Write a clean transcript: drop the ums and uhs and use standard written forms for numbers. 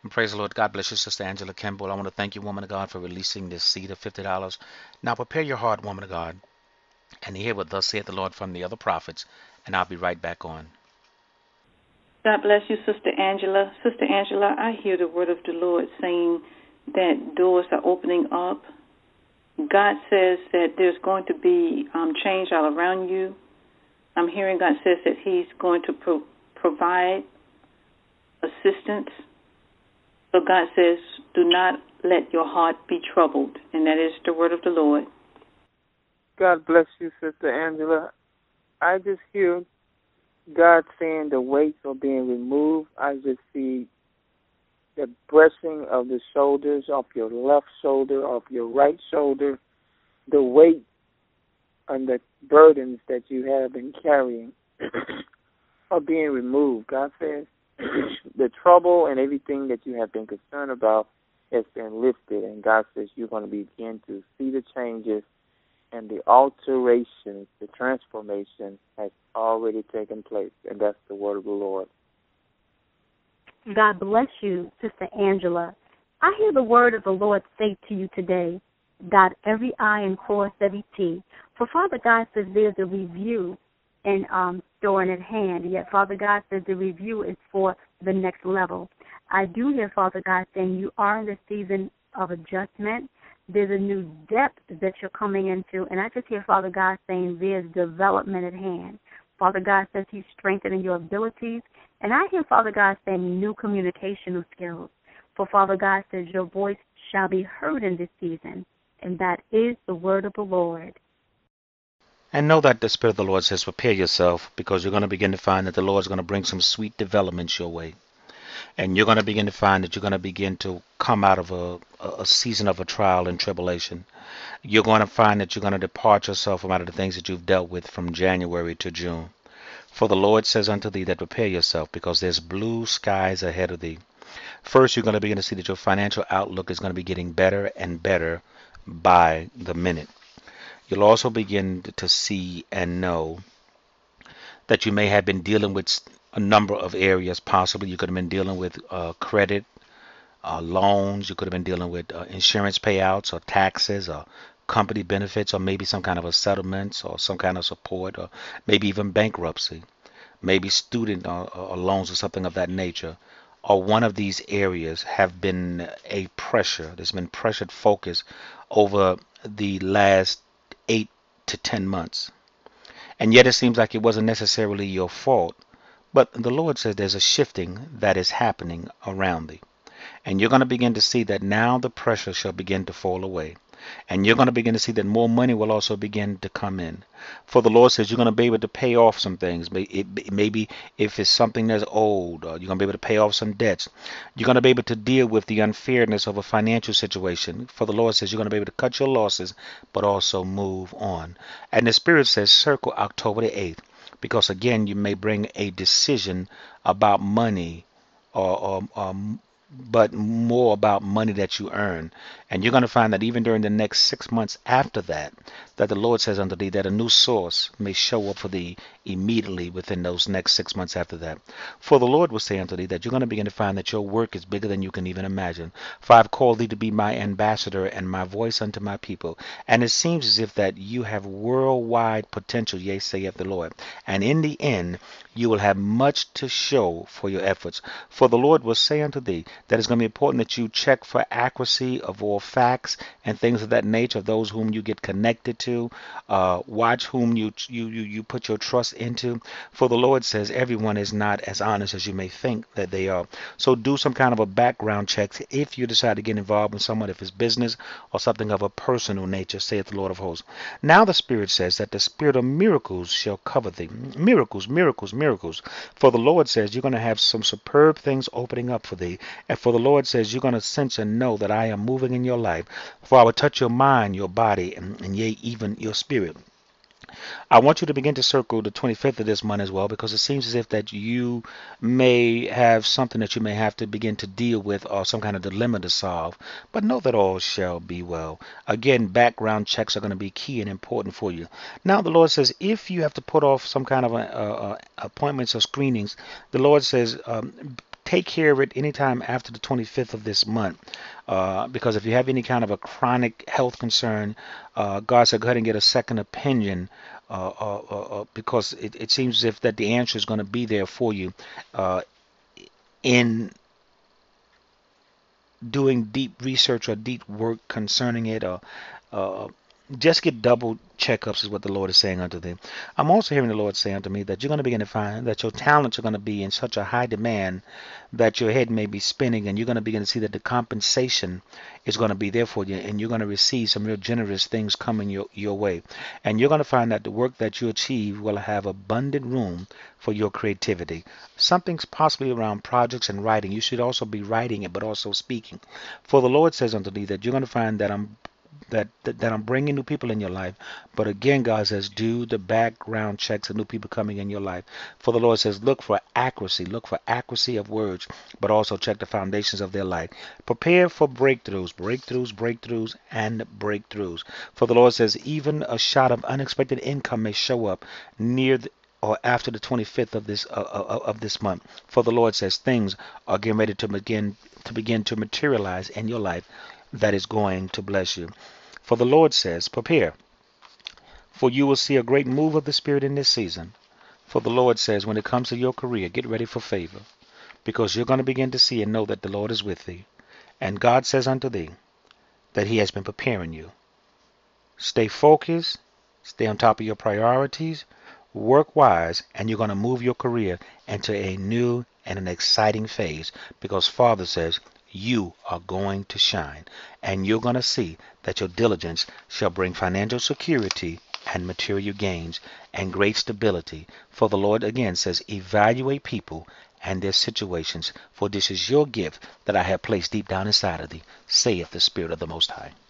Praise the Lord. God bless you, Sister Angela Kimball. I want to thank you, woman of God, for releasing this seed of $50. Now prepare your heart, woman of God, and hear what thus saith the Lord from the other prophets, and I'll be right back on. God bless you, Sister Angela. Sister Angela, I hear the word of the Lord saying that doors are opening up. God says that there's going to be change all around you. I'm hearing God says that He's going to provide assistance. So God says, do not let your heart be troubled. And that is the word of the Lord. God bless you, Sister Angela. I just hear God saying the weights are being removed. I just see the brushing of the shoulders off your left shoulder, off your right shoulder, the weight and the burdens that you have been carrying are being removed. God says the trouble and everything that you have been concerned about has been lifted, and God says you're going to begin to see the changes and the alterations, the transformation has already taken place, and that's the word of the Lord. God bless you, Sister Angela. I hear the word of the Lord say to you today, dot every I and cross every T. For Father God says there's a review and storing at hand, yet Father God says the review is for the next level. I do hear Father God saying you are in the season of adjustment. There's a new depth that you're coming into, and I just hear Father God saying there's development at hand. Father God says He's strengthening your abilities, and I hear Father God saying new communicational skills. For Father God says your voice shall be heard in this season, and that is the word of the Lord. And know that the Spirit of the Lord says, prepare yourself, because you're going to begin to find that the Lord's going to bring some sweet developments your way. And you're going to begin to find that you're going to begin to come out of a season of a trial and tribulation. You're going to find that you're going to depart yourself from out of the things that you've dealt with from January to June. For the Lord says unto thee that prepare yourself, because there's blue skies ahead of thee. First, you're going to begin to see that your financial outlook is going to be getting better and better by the minute. You'll also begin to see and know that you may have been dealing with a number of areas. Possibly you could have been dealing with credit, loans. You could have been dealing with insurance payouts or taxes or company benefits, or maybe some kind of a settlement or some kind of support, or maybe even bankruptcy, maybe student or loans or something of that nature. Or one of these areas have been a pressure. There's been pressured focus over the last 8 to 10 months. And yet it seems like it wasn't necessarily your fault. But the Lord says there's a shifting that is happening around thee. And you're going to begin to see that now the pressure shall begin to fall away. And you're going to begin to see that more money will also begin to come in. For the Lord says you're going to be able to pay off some things. Maybe if it's something that's old, you're going to be able to pay off some debts. You're going to be able to deal with the unfairness of a financial situation. For the Lord says you're going to be able to cut your losses, but also move on. And the Spirit says circle October the 8th. Because again, you may bring a decision about money or but more about money that you earn. And you're going to find that even during the next 6 months after that, that the Lord says unto thee that a new source may show up for thee immediately within those next 6 months after that. For the Lord will say unto thee that you're going to begin to find that your work is bigger than you can even imagine. For I've called thee to be my ambassador and my voice unto my people. And it seems as if that you have worldwide potential, yea, saith the Lord. And in the end, you will have much to show for your efforts. For the Lord will say unto thee that it's going to be important that you check for accuracy of all facts and things of that nature, of those whom you get connected to. Watch whom you put your trust into. For the Lord says everyone is not as honest as you may think that they are. So do some kind of a background check if you decide to get involved with someone, if it's business or something of a personal nature, saith the Lord of hosts. Now the Spirit says that the spirit of miracles shall cover thee. Miracles, miracles, miracles. For the Lord says you're going to have some superb things opening up for thee. And for the Lord says you're going to sense and know that I am moving in your life. For I will touch your mind, your body, and yea, even your spirit. I want you to begin to circle the 25th of this month as well, because it seems as if that you may have something that you may have to begin to deal with, or some kind of dilemma to solve. But know that all shall be well. Again, background checks are going to be key and important for you. Now the Lord says if you have to put off some kind of appointments or screenings, the Lord says take care of it anytime after the 25th of this month. Because if you have any kind of a chronic health concern, God said go ahead and get a second opinion, because it seems as if that the answer is going to be there for you in doing deep research or deep work concerning it, or uh, just get double checkups is what the Lord is saying unto them. I'm also hearing the Lord say unto me that you're going to begin to find that your talents are going to be in such a high demand that your head may be spinning, and you're going to begin to see that the compensation is going to be there for you, and you're going to receive some real generous things coming your way. And you're going to find that the work that you achieve will have abundant room for your creativity. Something's possibly around projects and writing. You should also be writing it, but also speaking. For the Lord says unto thee that you're going to find that I'm bringing new people in your life. But again, God says, do the background checks of new people coming in your life. For the Lord says, look for accuracy of words, but also check the foundations of their life. Prepare for breakthroughs, and breakthroughs. For the Lord says, even a shot of unexpected income may show up near or after the 25th of this month. For the Lord says, things are getting ready to begin to materialize in your life that is going to bless you. For the Lord says, prepare, for you will see a great move of the Spirit in this season. For the Lord says, when it comes to your career, get ready for favor, because you're going to begin to see and know that the Lord is with thee. And God says unto thee that he has been preparing you. Stay focused, stay on top of your priorities, work wise, and you're going to move your career into a new and an exciting phase, because Father says you are going to shine, and you're going to see that your diligence shall bring financial security and material gains and great stability. For the Lord again says, evaluate people and their situations, for this is your gift that I have placed deep down inside of thee, saith the Spirit of the Most High.